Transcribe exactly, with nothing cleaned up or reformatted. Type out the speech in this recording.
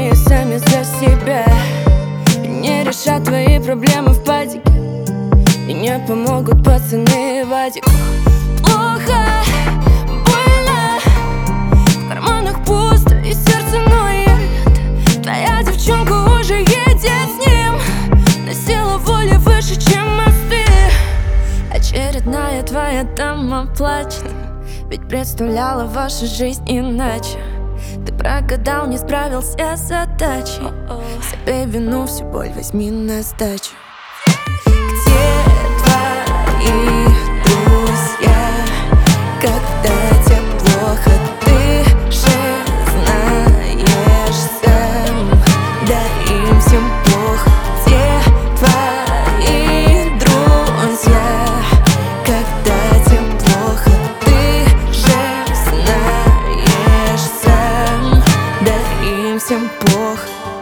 сильнее сами за себя. И не решат твои проблемы в падике, и не помогут пацаны в адиках. Плохо, больно, в карманах пусто и сердце ноет. Твоя девчонка уже едет с ним, но сила воли выше, чем мосты. Очередная твоя дама плачет, ведь представляла вашу жизнь иначе. Ты прогадал, не справился с задачей. Себе вину, всю боль возьми на сдачу. Где твои друзья, когда тебе плохо? Ты же знаешь сам, да им всем плохо. Где твои друзья, когда тебе плохо? Ты же знаешь сам, да им всем плохо.